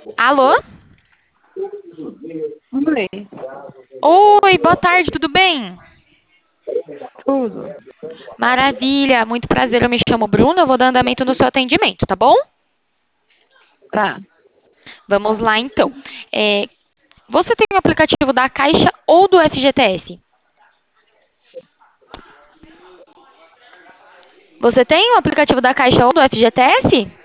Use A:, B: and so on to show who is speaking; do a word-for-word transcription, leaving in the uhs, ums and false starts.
A: Alô?
B: Oi,
A: Oi, boa tarde, tudo bem?
B: tudo.
A: Maravilha, muito prazer, eu me chamo Bruna, eu vou dar andamento no seu atendimento, tá bom?
B: Tá.
A: Vamos lá então. É, você tem o aplicativo da Caixa ou do F G T S? Você tem o aplicativo da Caixa ou do F G T S?